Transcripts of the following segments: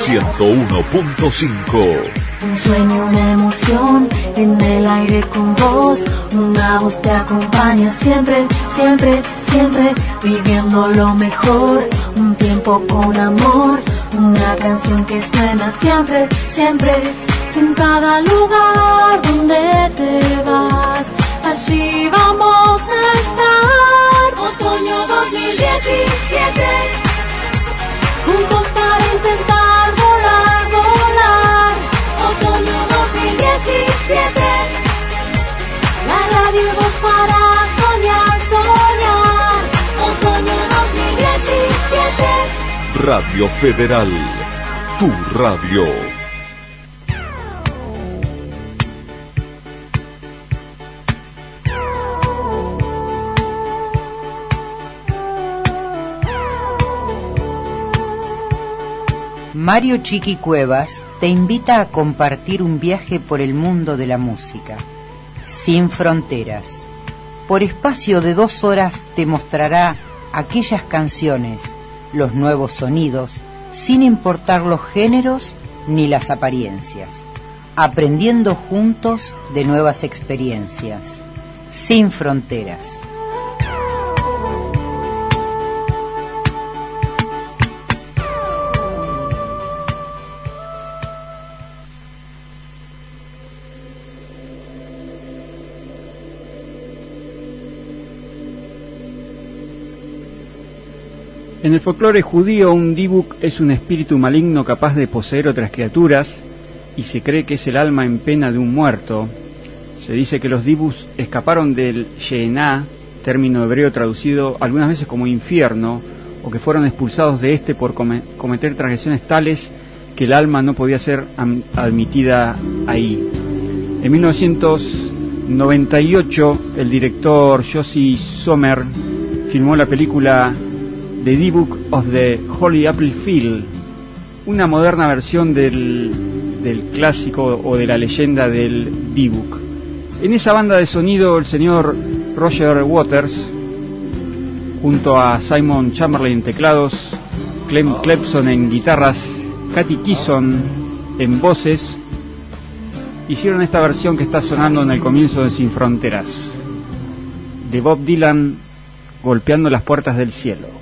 101.5. Un sueño, una emoción, en el aire con vos. Una voz te acompaña siempre, siempre, siempre. Viviendo lo mejor, un tiempo con amor. Una canción que suena siempre, siempre. En cada lugar donde te vas, allí vamos a estar. Otoño 2017, juntos para intentar volar, volar. Otoño 2017, la radio y vos para soñar, soñar. Otoño 2017. Radio Federal, tu radio. Mario Chiqui Cuevas te invita a compartir un viaje por el mundo de la música, sin fronteras. Por espacio de 2 horas te mostrará aquellas canciones, los nuevos sonidos, sin importar los géneros ni las apariencias, aprendiendo juntos de nuevas experiencias, sin fronteras. En el folclore judío, un dibuk es un espíritu maligno capaz de poseer otras criaturas y se cree que es el alma en pena de un muerto. Se dice que los dibuks escaparon del She'ená, término hebreo traducido algunas veces como infierno, o que fueron expulsados de este por cometer transgresiones tales que el alma no podía ser admitida ahí. En 1998, el director Yossi Sommer filmó la película The Dibuk of the Holy Apple Field, una moderna versión del clásico o de la leyenda del Dibuk. En esa banda de sonido, el señor Roger Waters, junto a Simon Chamberlain en teclados, Clem Clepson en guitarras, Katy Kisson en voces, hicieron esta versión que está sonando en el comienzo de Sin Fronteras, de Bob Dylan, golpeando las puertas del cielo.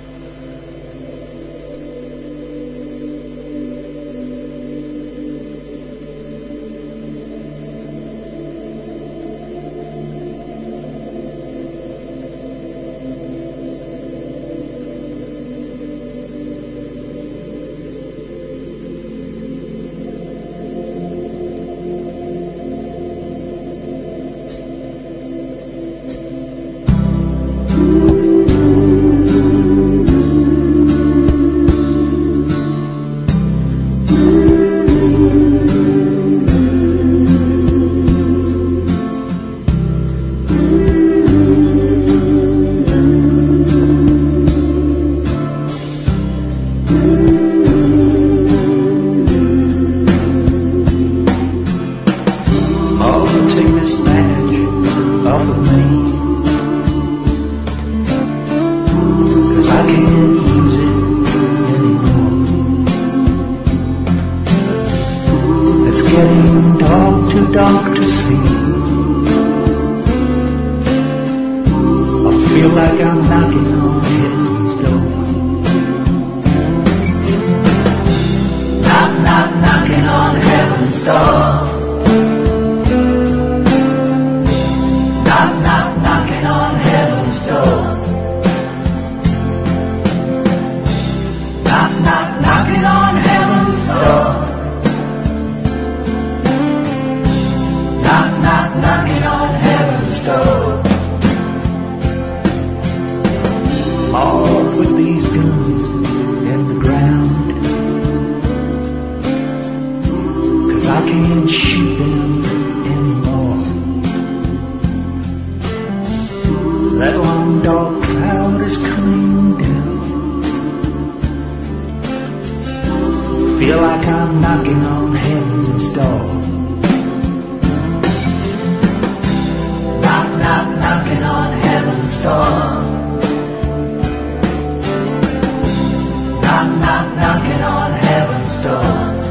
Knocking on heaven's door.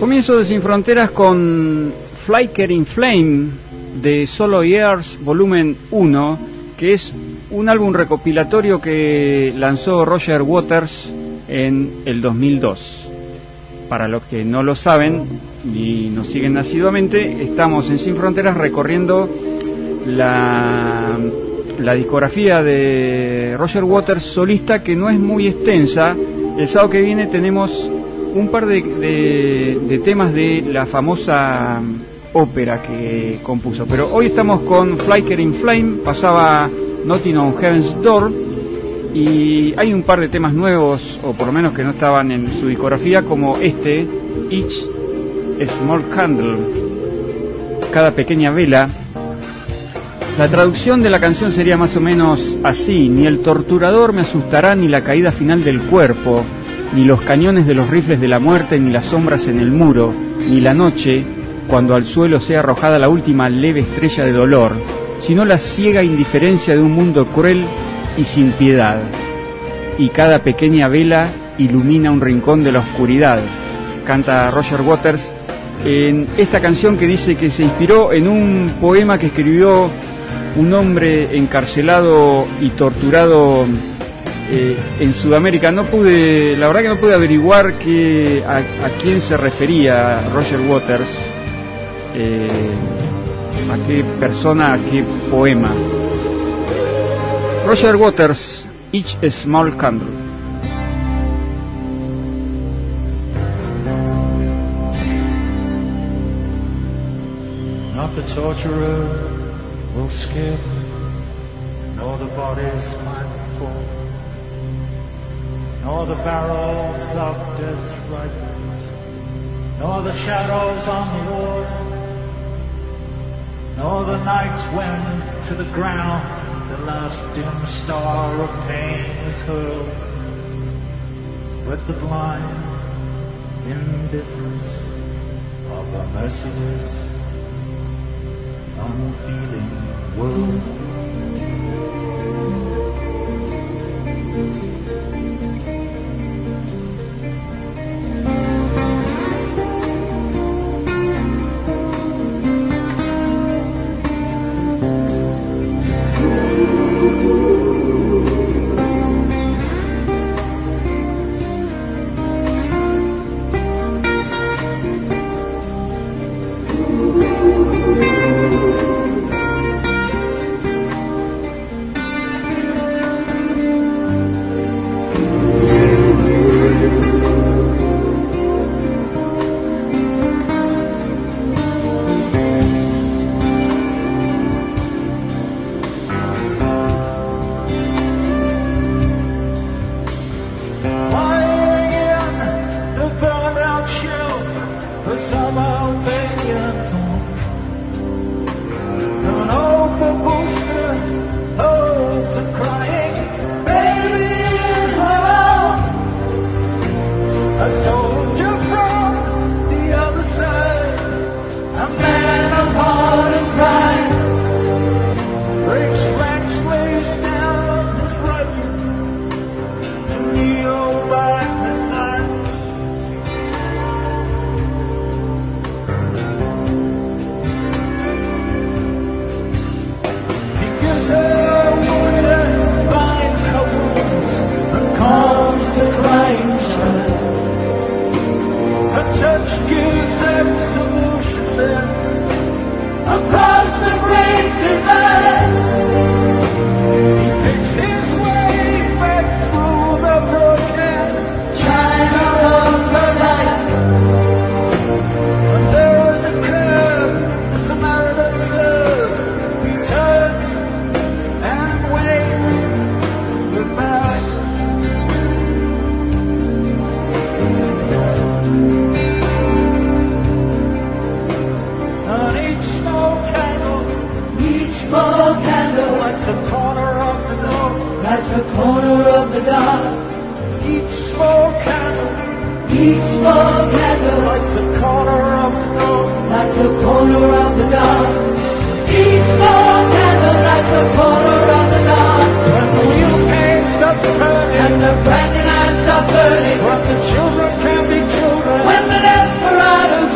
Comienzo de Sin Fronteras con Flicker in Flame de Solo Years Volumen 1, que es un álbum recopilatorio que lanzó Roger Waters en el 2002. Para los que no lo saben y nos siguen asiduamente, estamos en Sin Fronteras recorriendo la discografía de Roger Waters solista, que no es muy extensa. El sábado que viene tenemos un par de temas de la famosa ópera que compuso, pero hoy estamos con Flicker in Flame. Pasaba Knocking on Heaven's Door, y hay un par de temas nuevos, o por lo menos que no estaban en su discografía, como este, Each Small Candle, cada pequeña vela. La traducción de la canción sería más o menos así: ni el torturador me asustará, ni la caída final del cuerpo, ni los cañones de los rifles de la muerte, ni las sombras en el muro, ni la noche, cuando al suelo sea arrojada la última leve estrella de dolor, sino la ciega indiferencia de un mundo cruel y sin piedad. Y cada pequeña vela ilumina un rincón de la oscuridad. Canta Roger Waters en esta canción, que dice que se inspiró en un poema que escribió un hombre encarcelado y torturado en Sudamérica. La verdad que no pude averiguar a quién se refería Roger Waters, a qué persona, a qué poema. Roger Waters, Each Small Candle. Not the torturer will skip, nor the body's mindful, nor the barrels of death's rifles, nor the shadows on the wall, nor the nights when to the ground the last dim star of pain is hurled, but the blind indifference of a merciless, unfeeling world. And the branding lights stop burning. When the children can be children. When the desperados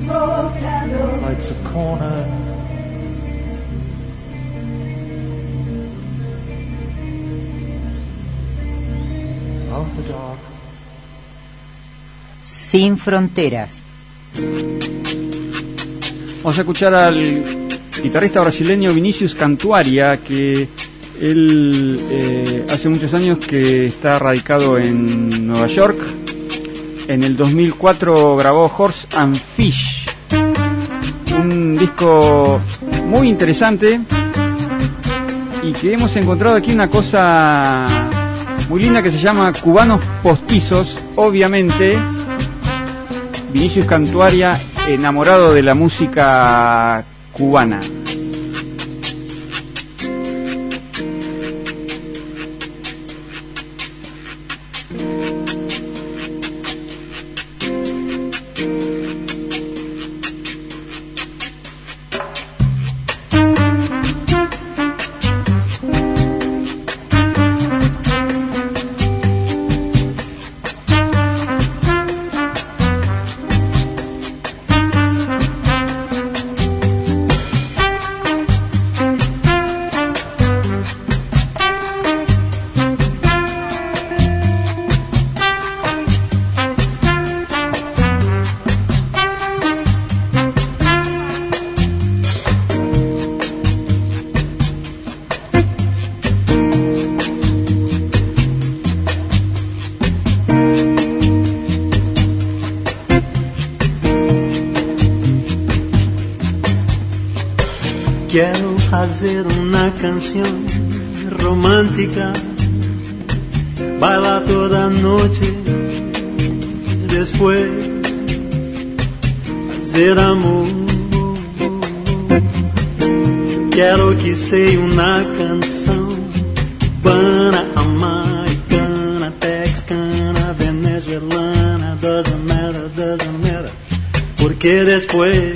lights a corner. Of the dark. Sin fronteras. Vamos a escuchar al guitarrista brasileño Vinicius Cantuaria, que él hace muchos años que está radicado en Nueva York. En el 2004 grabó Horse and Fish, un disco muy interesante, y que hemos encontrado aquí una cosa muy linda que se llama Cubanos Postizos. Obviamente Vinicius Cantuaria enamorado de la música cubana. Quiero hacer una canción romántica, bailar toda noche, después hacer amor. Quiero que sea una canción cubana, americana, texcana, venezuelana, doesn't matter, porque después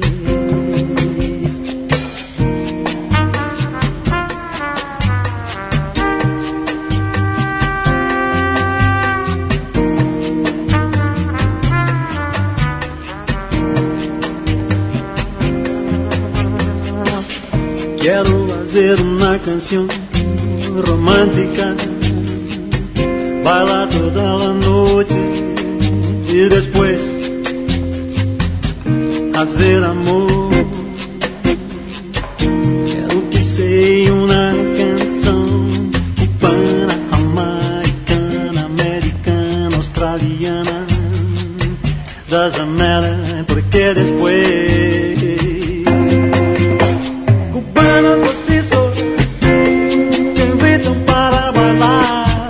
quiero hacer una canción romántica, bailar toda la noche y después hacer amor. Quiero que sea una canción cubana, jamaicana, americana, australiana, doesn't matter, porque después cubanos postizos te invitan para bailar.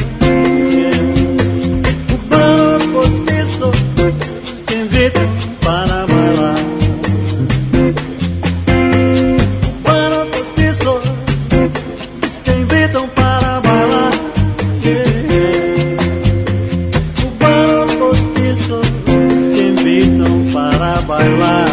Cubanos postizos te invitan para bailar. Cubanos postizos te invitan para bailar. Cubanos postizos te invitan para bailar.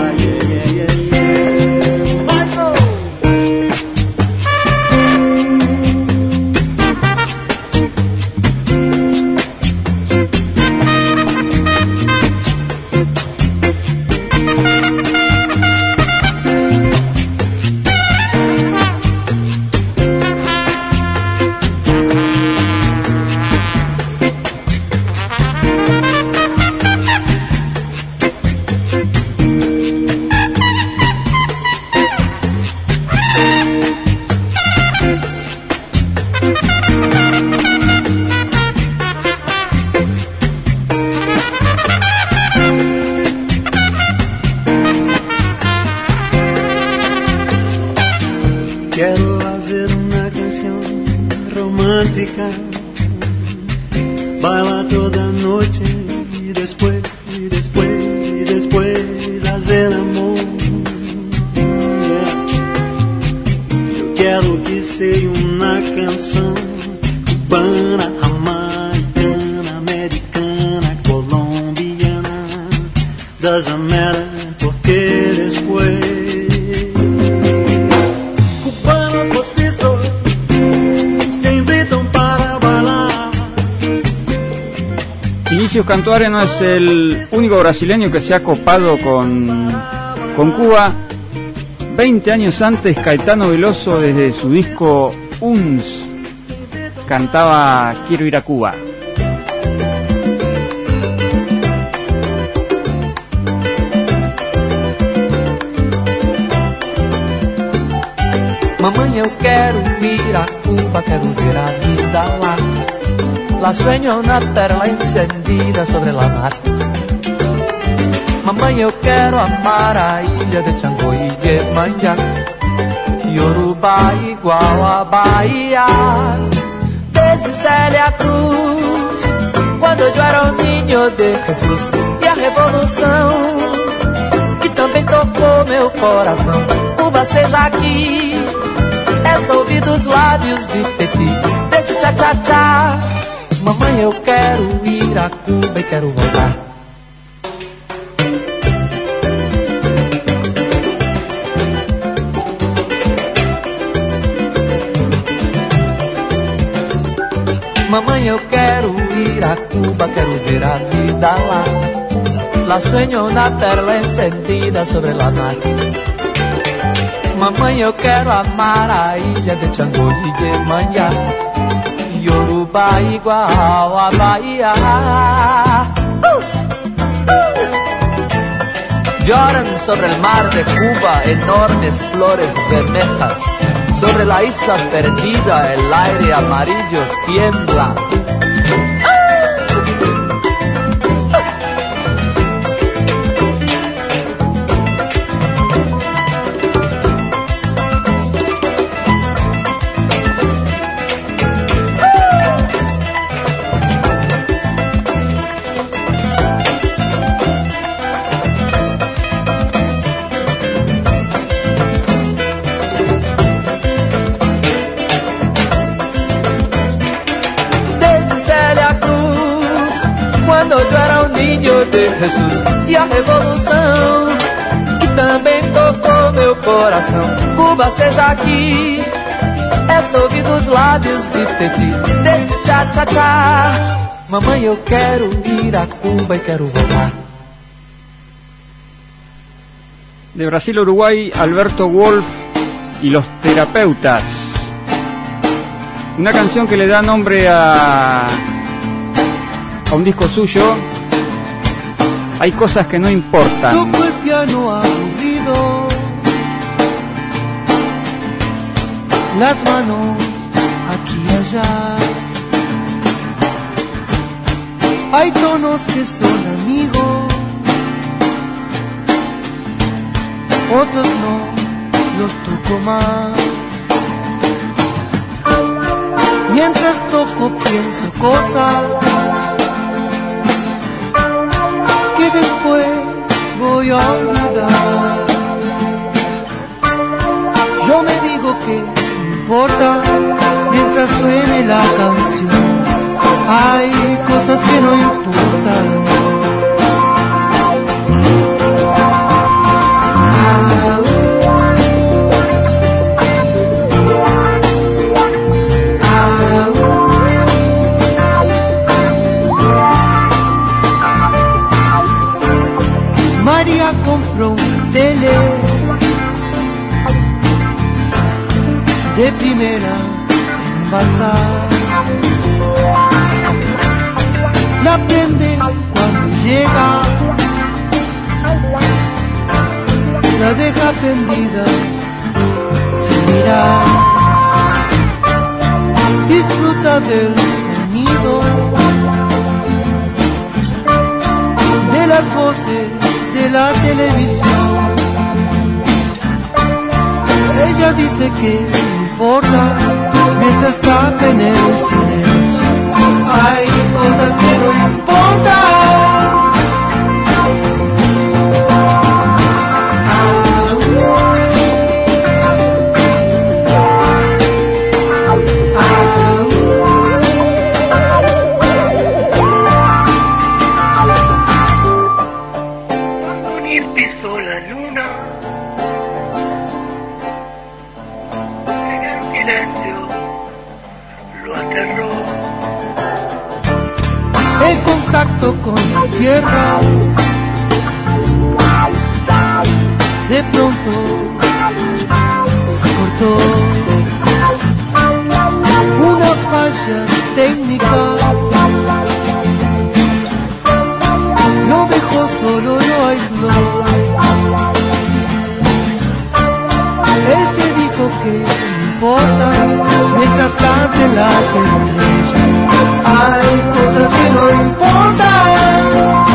Quiero hacer una canción romántica, bailar toda noche y después hacer amor. Yo quiero que sea una canción cubana, jamaicana, americana, colombiana, doesn't matter, porque después Tarcísio Cantuária no es el único brasileño que se ha copado con Cuba. 20 años antes, Caetano Veloso, desde su disco UNS, cantaba Quiero ir a Cuba. Mamãe, eu quero ir a Cuba, quero ver a vida lá. La sueño una perla encendida sobre la mar. Mamãe, eu quero amar a ilha de Xangô e Iemanjá. Yorubá igual a Bahia. Desde Célia Cruz, quando eu era um ninho de Jesus, e a revolução que também tocou meu coração. Cuba seja aqui, essa ouvir dos lábios de Petit, de tchá-tchá-tchá. Mamãe, eu quero ir a Cuba e quero voltar. Mamãe, eu quero ir a Cuba, quero ver a vida lá. La sueño una perla encendida sobre la mar. Mamãe, eu quero amar a ilha de Xangô e Iemanjá. Yorubá igual a Bahia. Lloran sobre el mar de Cuba enormes flores bermejas. Sobre la isla perdida el aire amarillo tiembla. De Jesus e a revolução que também tocou meu coração. Cuba seja aqui, é ouvir dos lábios de Petit, desde tchá-tchá-tchá. Mamãe, eu quero ir a Cuba e quero voltar. De Brasil a Uruguay, Alberto Wolf y los Terapeutas. Una canción que le da nombre a un disco suyo. Hay cosas que no importan. Toco el piano aburrido, las manos aquí y allá. Hay tonos que son amigos, otros no, los toco más. Mientras toco pienso cosas que después voy a olvidar. Yo me digo que no importa mientras suene la canción. Hay cosas que no importan. María compró una tele de primera en bazar. La prende cuando llega, la deja prendida sin mirar. Disfruta del sonido, de las voces de la televisión. Ella dice que no importa mientras está en el silencio. Hay cosas que no importan. contacto con la tierra. De pronto se cortó, una falla técnica lo dejó solo, lo aisló. Él se dijo que no importa mientras canten las estrellas, hay cosas que no importan.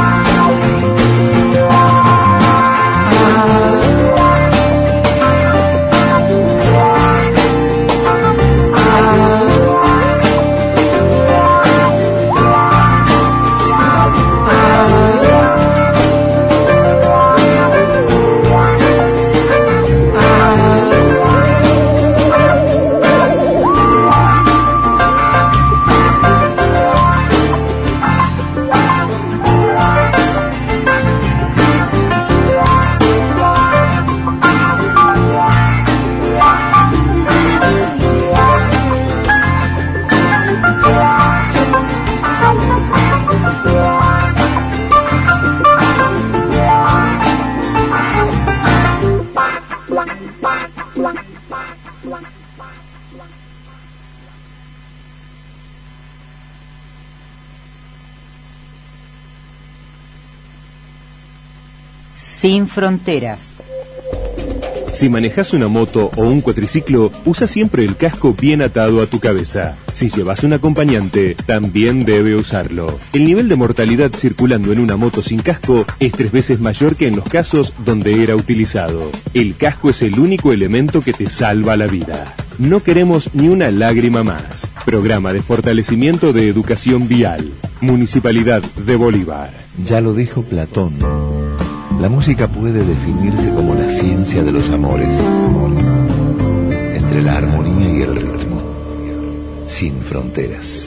Sin fronteras. Si manejas una moto o un cuatriciclo, usa siempre el casco bien atado a tu cabeza. Si llevas un acompañante, también debe usarlo. El nivel de mortalidad circulando en una moto sin casco es 3 veces mayor que en los casos donde era utilizado. El casco es el único elemento que te salva la vida. No queremos ni una lágrima más. Programa de fortalecimiento de educación vial. Municipalidad de Bolívar. Ya lo dijo Platón. La música puede definirse como la ciencia de los amores, entre la armonía y el ritmo, sin fronteras.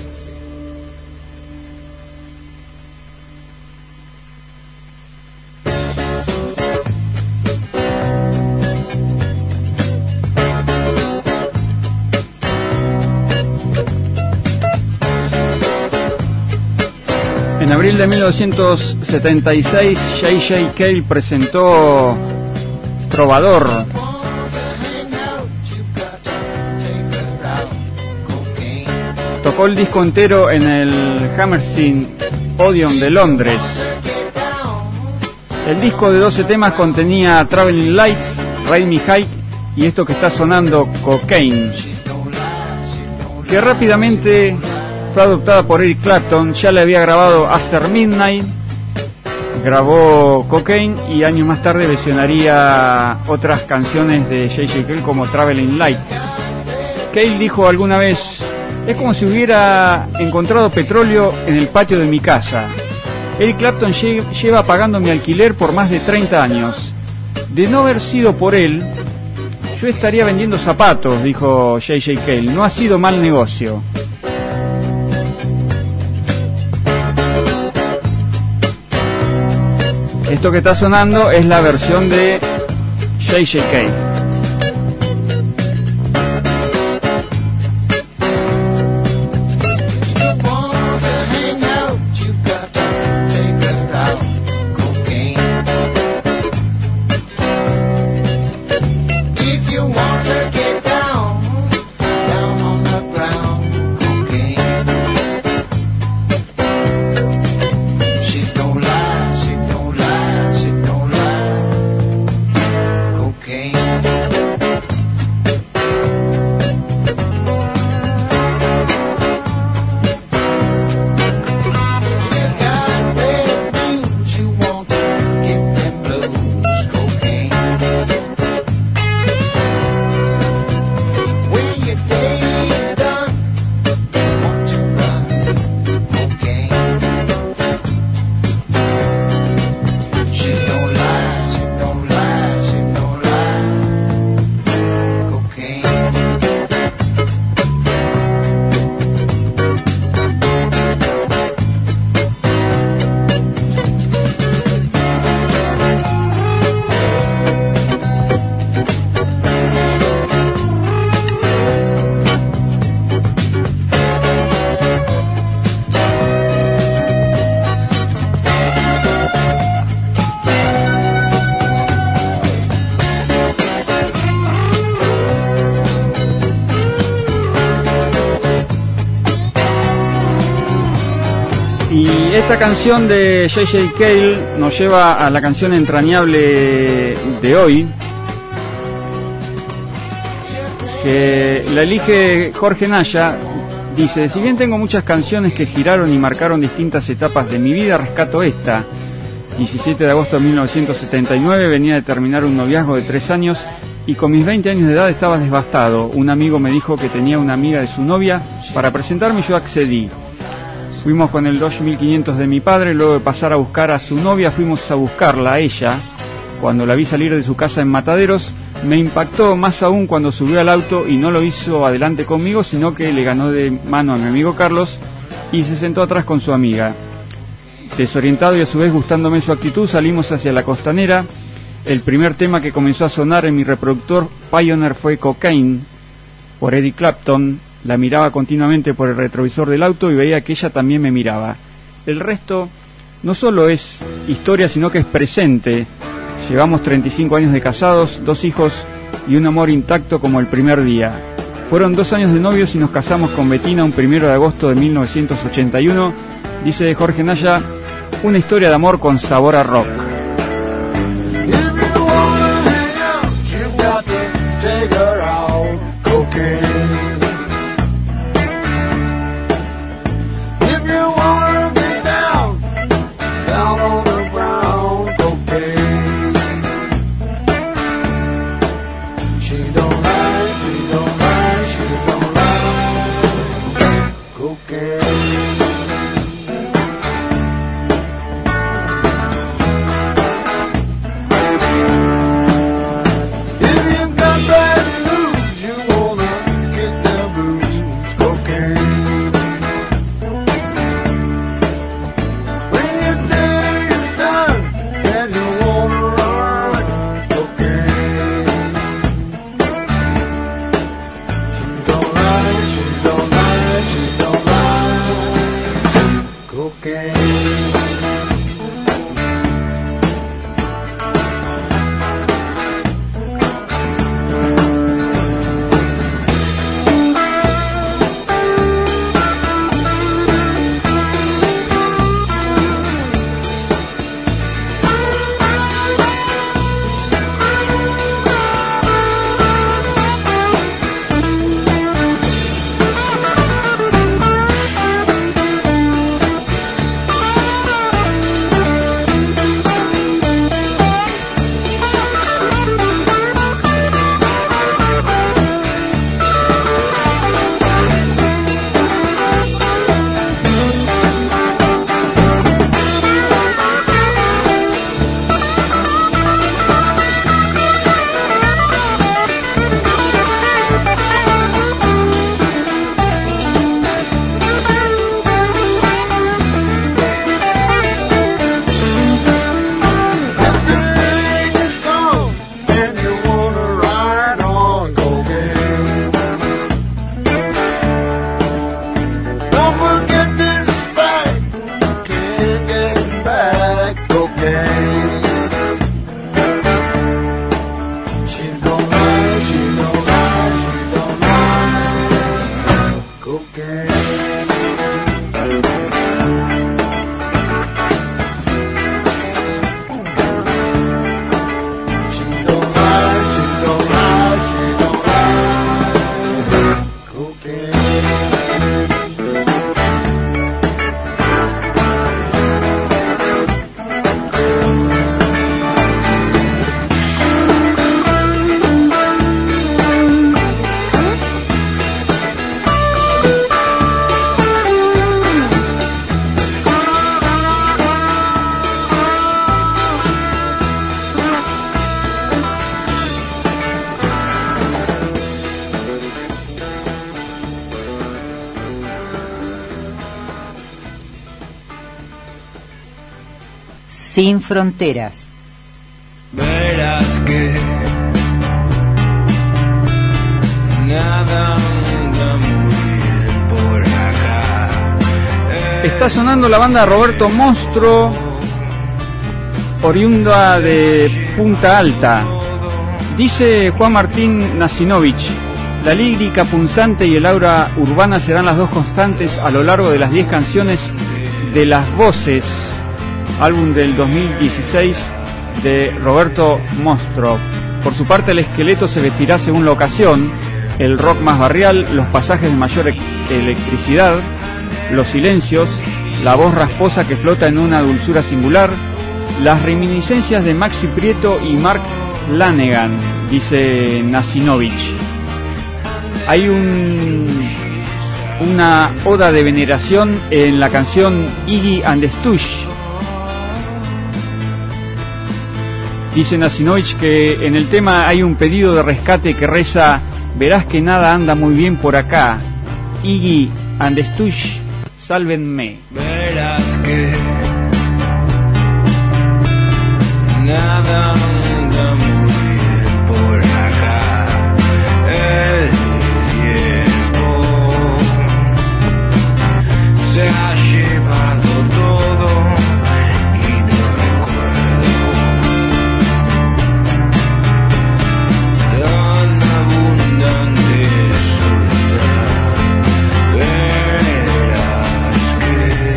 En abril de 1976, J.J. Cale presentó Trovador. Tocó el disco entero en el Hammersmith Odeon de Londres. El disco de 12 temas contenía Traveling Lights, Ride Me High y esto que está sonando, Cocaine, que rápidamente fue adoptada por Eric Clapton. Ya le había grabado After Midnight, grabó Cocaine y años más tarde versionaría otras canciones de J.J. Cale como Traveling Light. Cale dijo alguna vez: es como si hubiera encontrado petróleo en el patio de mi casa. Eric Clapton lleva pagando mi alquiler por más de 30 años. De no haber sido por él, yo estaría vendiendo zapatos, dijo J.J. Cale. No ha sido mal negocio. Esto que está sonando es la versión de J.J. Cale. Cocaine. esta canción de J.J. Cale nos lleva a la canción entrañable de hoy, que la elige Jorge Naya. Dice: si bien tengo muchas canciones que giraron y marcaron distintas etapas de mi vida, rescato esta. 17 de agosto de 1979, venía de terminar un noviazgo de 3 años y con mis 20 años de edad estaba devastado. Un amigo me dijo que tenía una amiga de su novia para presentarme y yo accedí. Fuimos con el Dodge 1500 de mi padre, luego de pasar a buscar a su novia, fuimos a buscarla a ella. Cuando la vi salir de su casa en Mataderos, me impactó más aún cuando subió al auto y no lo hizo adelante conmigo, sino que le ganó de mano a mi amigo Carlos y se sentó atrás con su amiga. Desorientado y a su vez gustándome su actitud, salimos hacia la costanera. El primer tema que comenzó a sonar en mi reproductor Pioneer fue Cocaine, por Eric Clapton. La miraba continuamente por el retrovisor del auto y veía que ella también me miraba. El resto no solo es historia, sino que es presente. Llevamos 35 años de casados, 2 hijos y un amor intacto como el primer día. Fueron 2 años de novios y nos casamos con Betina un 1 de agosto de 1981. Dice Jorge Naya, una historia de amor con sabor a rock. Sin fronteras. Verás que nada anda muy bien por acá. Está sonando la banda Roberto Monstro, oriunda de Punta Alta. Dice Juan Martín Nasinovich: la lírica punzante y el aura urbana serán las dos constantes a lo largo de las 10 canciones de las Voces, álbum del 2016 de Roberto Mostro. Por su parte, el esqueleto se vestirá según la ocasión: el rock más barrial, los pasajes de mayor electricidad, los silencios, la voz rasposa que flota en una dulzura singular, las reminiscencias de Maxi Prieto y Mark Lanegan, dice Nasinovich. Hay una oda de veneración en la canción Iggy and the Stooges. Dice Nasinovich que en el tema hay un pedido de rescate que reza: verás que nada anda muy bien por acá, Iggy and the Stooges, sálvenme. Verás que nada anda muy bien por acá, el tiempo se ha llevado todo y no recuerdo tan abundante soledad. Verás que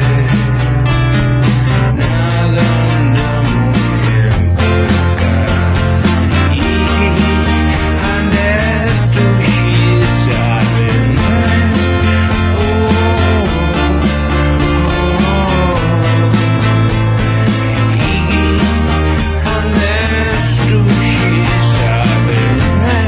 nada anda muy bien por acá. Iggy and the Stooges, sálvenme. Iggy and the Stooges, sálvenme.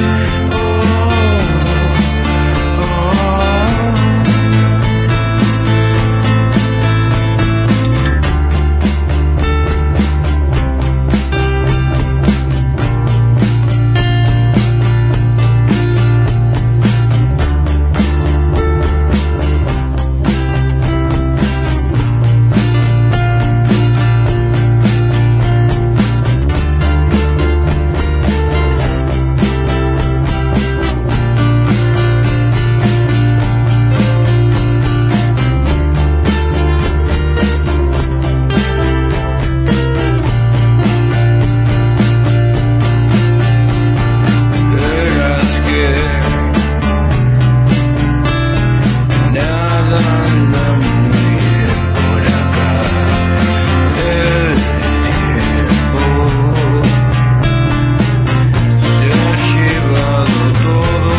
Verás que nada anda muy bien por acá, el tiempo se ha llevado todo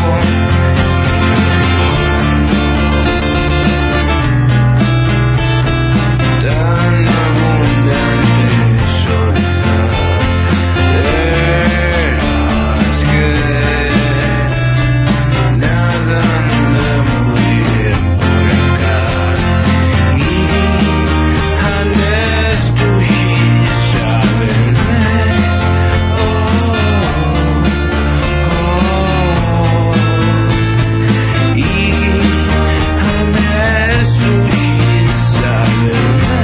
tan abundante soledad. Verás que nada anda muy bien por acá. Iggy and the Stooges, sálvenme. Iggy and the Stooges, sálvenme.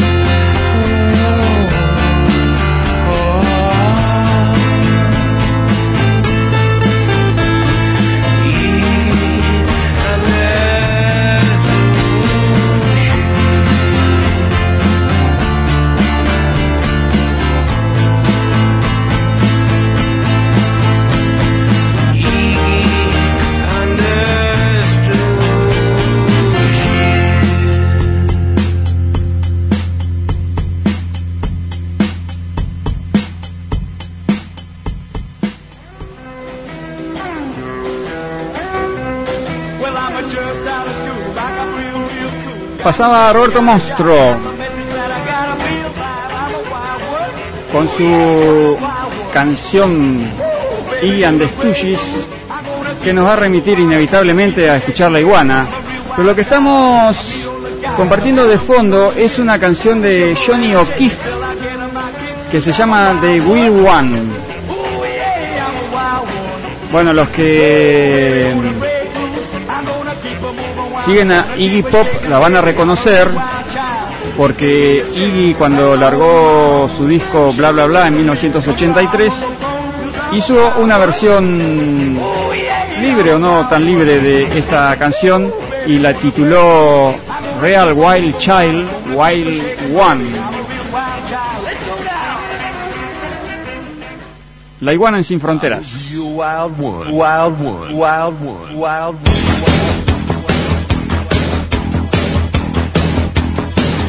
Pasaba Roberto Mostro con su canción Iggy and the Stooges, que nos va a remitir inevitablemente a escuchar La Iguana. Pero lo que estamos compartiendo de fondo es una canción de Johnny O'Keefe que se llama The Wild One. Bueno, los que siguen a Iggy Pop la van a reconocer, porque Iggy, cuando largó su disco Bla Bla Bla en 1983, hizo una versión libre o no tan libre de esta canción y la tituló Real Wild Child, Wild One. La Iguana en Sin Fronteras. Wild one, wild one, wild one, wild one.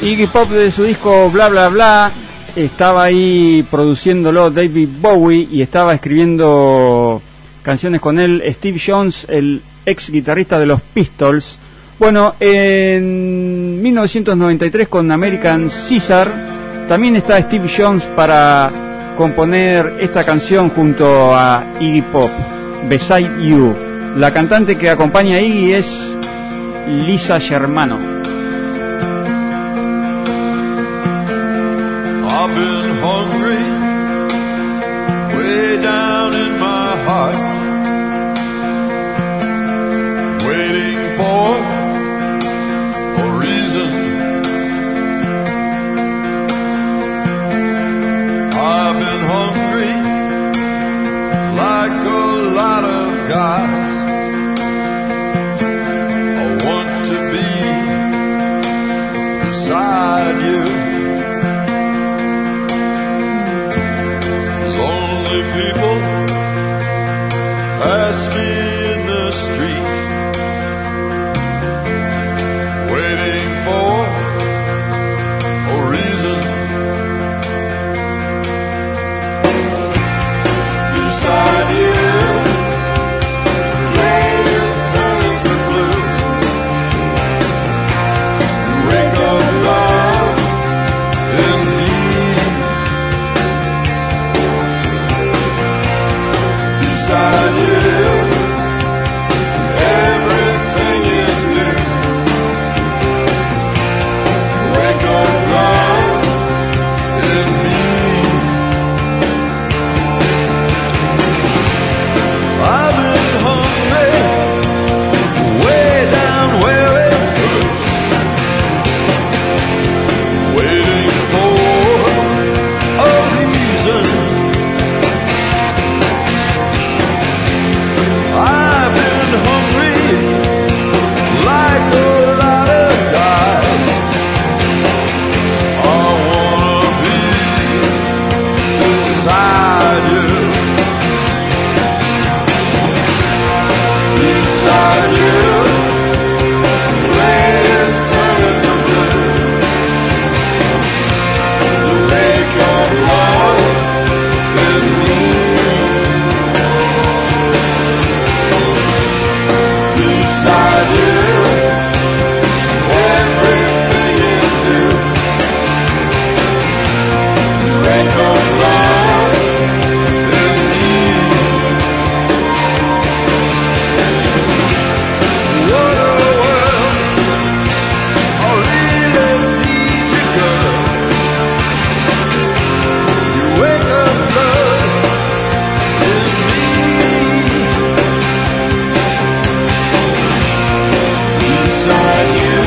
Iggy Pop, de su disco Bla Bla Bla, estaba ahí produciéndolo David Bowie y estaba escribiendo canciones con él Steve Jones, el ex guitarrista de los Pistols. Bueno, en 1993 con American Caesar también está Steve Jones para componer esta canción junto a Iggy Pop, Beside You. La cantante que acompaña a Iggy es Lisa Germano. I've been hungry, way down in my heart, waiting for a reason. I've been hungry, like a lot of guys. I want to be beside you. People pass me in the street, waiting for a reason. Beside you, days turn to blue. You wake up love in me. Beside you, everything is new. Wake up love in me. I've been hungry, way down where it hurts, waiting for a reason. I've been hungry, like a lot of guys. I wanna be beside you. Beside you, place turning to blue. The lake of love in me. Beside you, everything is new. You wake up love in me. What a world, I really need you, girl. You wake up love in me. Beside you,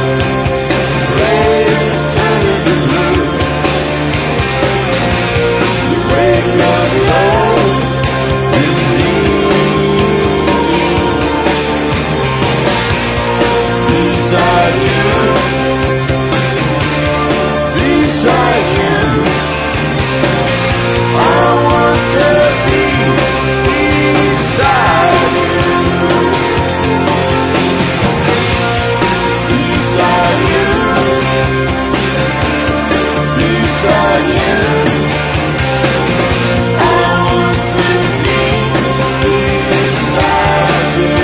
rays turning to blue. You wake up love in me. Beside you, beside you, I want to be beside you. Beside you, beside you, I want to be beside you.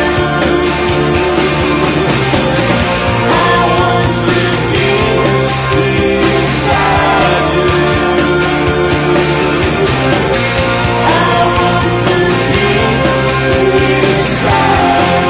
I want to be beside you. I want to be beside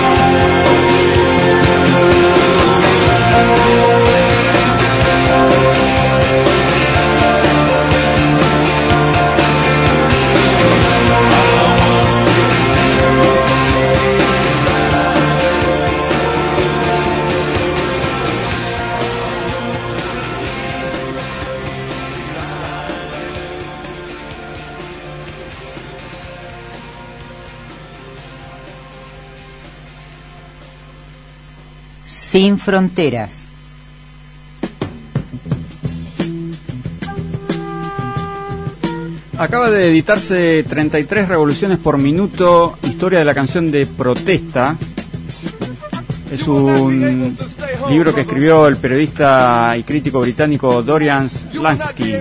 Sin fronteras. Acaba de editarse 33 revoluciones por minuto, historia de la canción de protesta. Es un libro que escribió el periodista y crítico británico Dorian Lansky.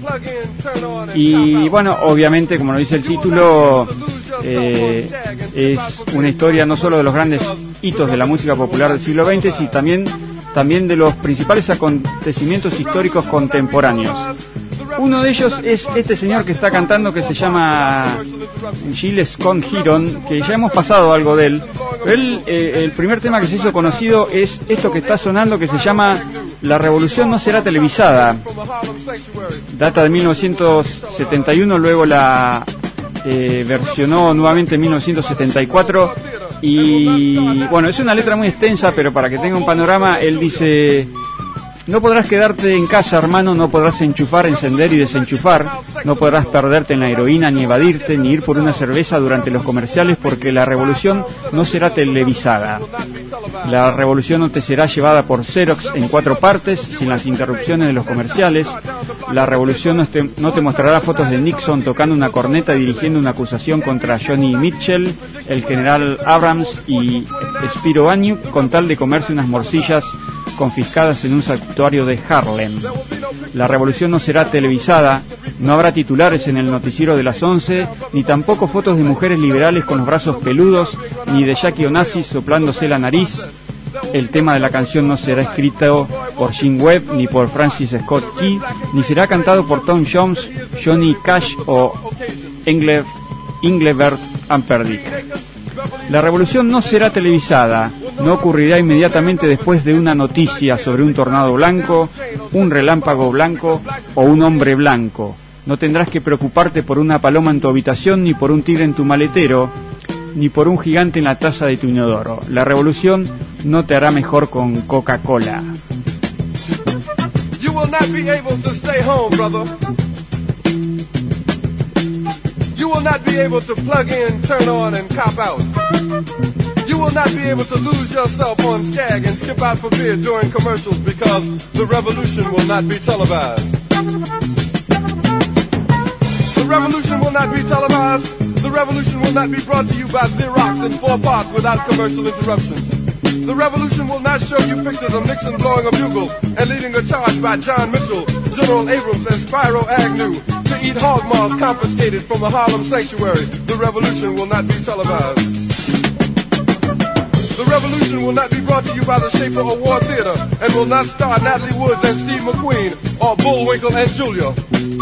Y bueno, obviamente, como lo dice el título, es una historia no solo de los grandes hitos de la música popular del siglo XX, sino también de los principales acontecimientos históricos contemporáneos. Uno de ellos es este señor que está cantando, que se llama Gilles Scott Heron, que ya hemos pasado algo de él. Él, el primer tema que se hizo conocido es esto que está sonando, que se llama La Revolución no será televisada. Data de 1971, luego la versionó nuevamente en 1974. Y bueno, es una letra muy extensa, pero para que tenga un panorama, él dice: no podrás quedarte en casa, hermano, no podrás enchufar, encender y desenchufar, no podrás perderte en la heroína, ni evadirte, ni ir por una cerveza durante los comerciales, porque la revolución no será televisada. La revolución no te será llevada por Xerox en 4 partes, sin las interrupciones de los comerciales. La revolución no te mostrará fotos de Nixon tocando una corneta dirigiendo una acusación contra Johnny Mitchell, el general Abrams y Spiro Agnew, con tal de comerse unas morcillas confiscadas en un santuario de Harlem. La revolución no será televisada, no habrá titulares en el noticiero de las 11, ni tampoco fotos de mujeres liberales con los brazos peludos, ni de Jackie Onassis soplándose la nariz. El tema de la canción no será escrito por Gene Webb ni por Francis Scott Key, ni será cantado por Tom Jones, Johnny Cash o Engelbert Humperdinck. La revolución no será televisada, no ocurrirá inmediatamente después de una noticia sobre un tornado blanco, un relámpago blanco o un hombre blanco. No tendrás que preocuparte por una paloma en tu habitación, ni por un tigre en tu maletero, ni por un gigante en la taza de tu inodoro. La revolución no te hará mejor con Coca-Cola. You will not be able to stay home, brother. You will not be able to plug in, turn on, and cop out. You will not be able to lose yourself on Skag and skip out for beer during commercials, because the revolution will not be televised. The revolution will not be televised. The revolution will not be brought to you by Xerox in 4 parts without commercial interruptions. The revolution will not show you pictures of Nixon blowing a bugle and leading a charge by John Mitchell, General Abrams, and Spiro Agnew to eat hog maws confiscated from the Harlem Sanctuary. The revolution will not be televised. The revolution will not be brought to you by the Schaefer Award Theater and will not star Natalie Woods and Steve McQueen or Bullwinkle and Julia.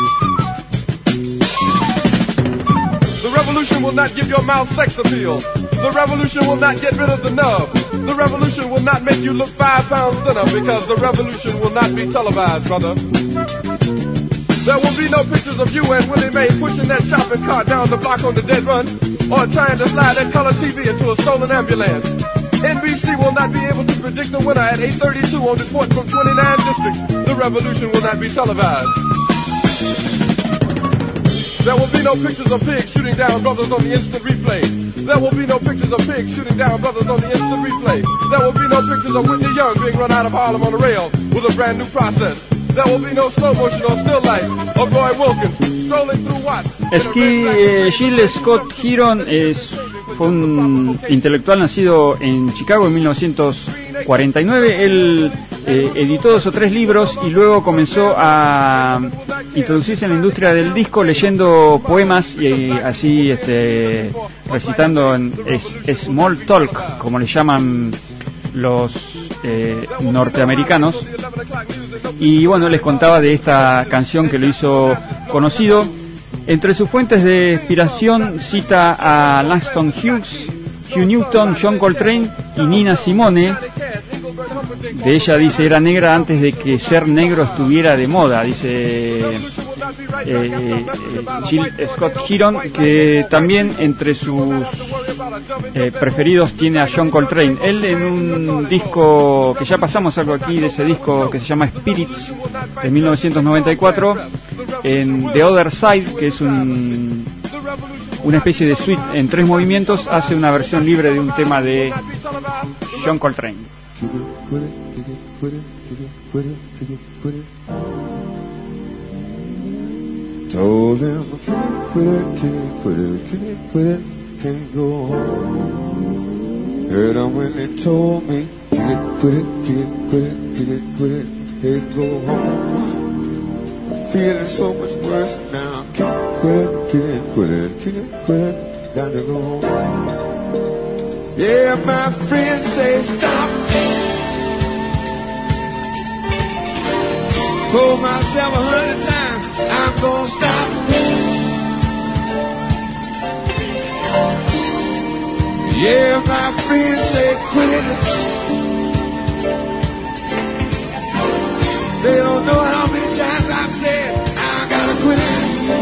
The revolution will not give your mouth sex appeal. The revolution will not get rid of the nub. The revolution will not make you look 5 pounds thinner, because the revolution will not be televised, brother. There will be no pictures of you and Willie Mae pushing that shopping cart down the block on the dead run, or trying to slide that color TV into a stolen ambulance. NBC will not be able to predict the winner at 8:32 on report from 29 districts. The revolution will not be televised. There will be no pictures of pigs shooting down brothers on the instant replay. There will be no pictures of pigs shooting down brothers on the instant replay. There will be no pictures of Whitney Young being run out of Harlem on a rail with a brand new process. There will be no slow motion or still life of Roy Wilkins strolling through what? Gilles Scott Heron fue un intelectual nacido en Chicago en 1949. Él editó 2 o 3 libros y luego comenzó a introducirse en la industria del disco leyendo poemas y así recitando en small talk, como le llaman los norteamericanos. Y bueno, les contaba de esta canción que lo hizo conocido. Entre sus fuentes de inspiración cita a Langston Hughes, Hugh Newton, John Coltrane y Nina Simone. De ella dice: era negra antes de que ser negro estuviera de moda, dice Gilles Scott Heron, que también entre sus preferidos tiene a John Coltrane. Él, en un disco que ya pasamos algo aquí de ese disco, que se llama Spirits, de 1994, en The Other Side, que es una especie de suite en 3 movimientos, hace una versión libre de un tema de John Coltrane. Told him, quit it, can't go on. Heard him when they told me, quit it, kick it, quit it, kick it, quit it. Hey, go home. Feeling so much worse now. Kick it, quit it, kick it, quit it, kick it, quit it. Got to go home. Yeah, my friends say stop. Told myself 100 times I'm gonna stop. Yeah, my friends say quit it. They don't know how many times I've said I gotta quit it.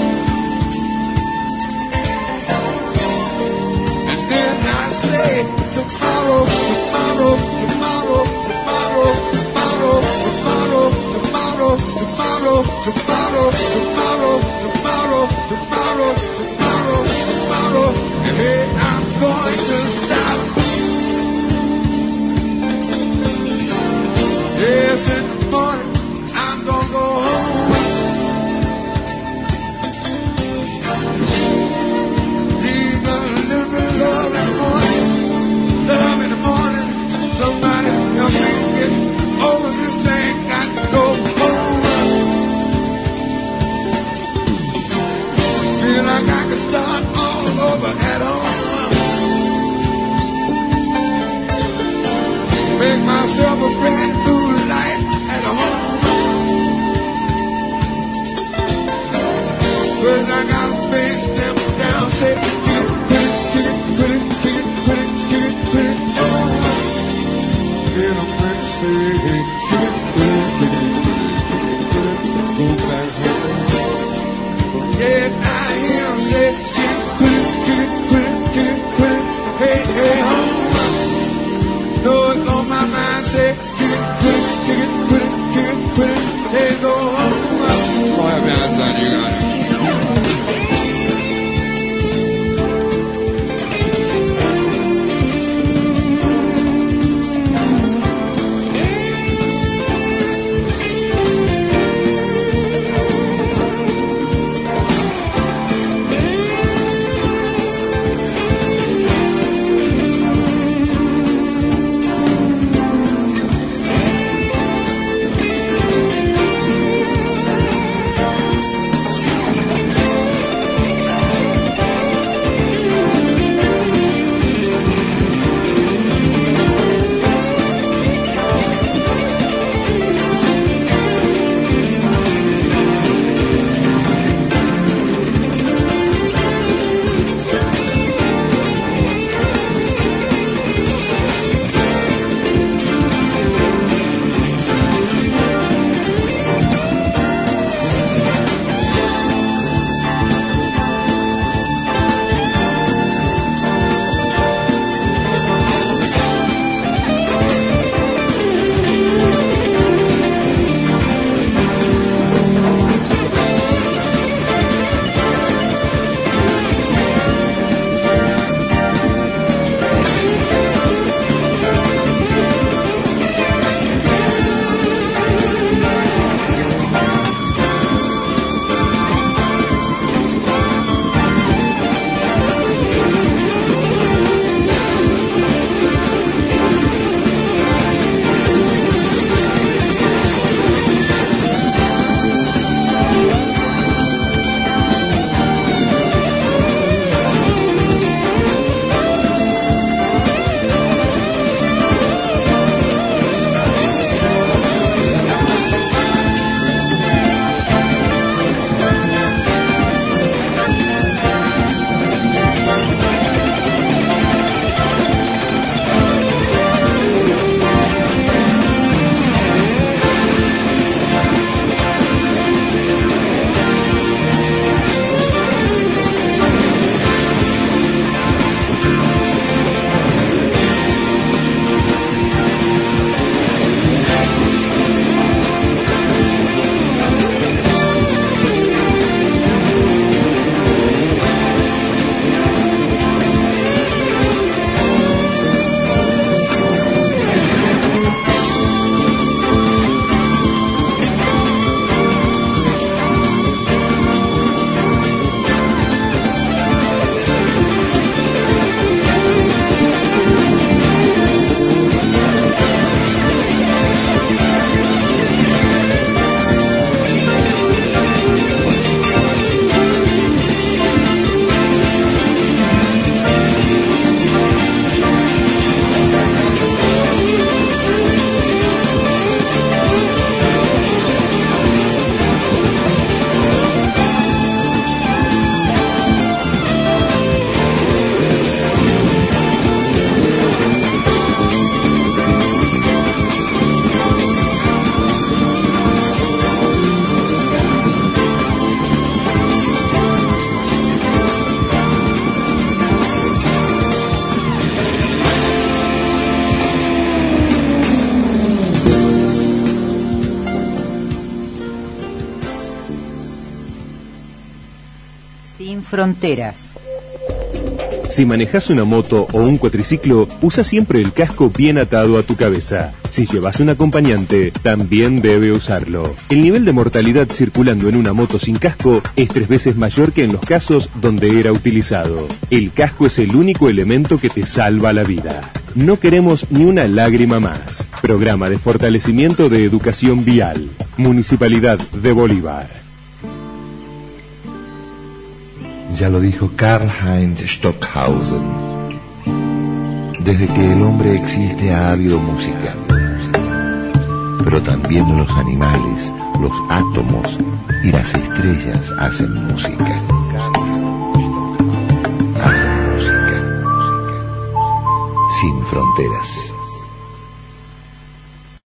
And then I say tomorrow, tomorrow, tomorrow, tomorrow, tomorrow, tomorrow, tomorrow, tomorrow, tomorrow, tomorrow, tomorrow, tomorrow, tomorrow, tomorrow. And hey, I'm going to stop. Yes, in the morning I'm gonna go home. Need a little bit of love in the morning. Love in the morning. Somebody help me get over this thing. Got to go home. Feel like I can start all over at home. Make myself a brand new life at home. But I gotta face them down. Say, kick it, quit it, kick it, quit it, kick it, quit it, kick it, quit it. Oh. Get them ready to say, hey, kick it, quit it, kick it, quit it, kick it, quit it, go back home. Yeah, I hear them say, kick it, quit it, kick it, quit it, kick it, quit it, hey, hey, home. Know it's on my mind, say, kick it, quit it, kick it, quit it, kick it, quit it, hey, go home. Oh, have me outside, you got it. Sin fronteras. Si manejas una moto o un cuatriciclo, usa siempre el casco bien atado a tu cabeza. Si llevas un acompañante, también debe usarlo. El nivel de mortalidad circulando en una moto sin casco es 3 veces mayor que en los casos donde era utilizado. El casco es el único elemento que te salva la vida. No queremos ni una lágrima más. Programa de fortalecimiento de educación vial. Municipalidad de Bolívar. Ya lo dijo Karl-Heinz Stockhausen. Desde que el hombre existe ha habido música. Pero también los animales, los átomos y las estrellas hacen música. Hacen música. Sin fronteras.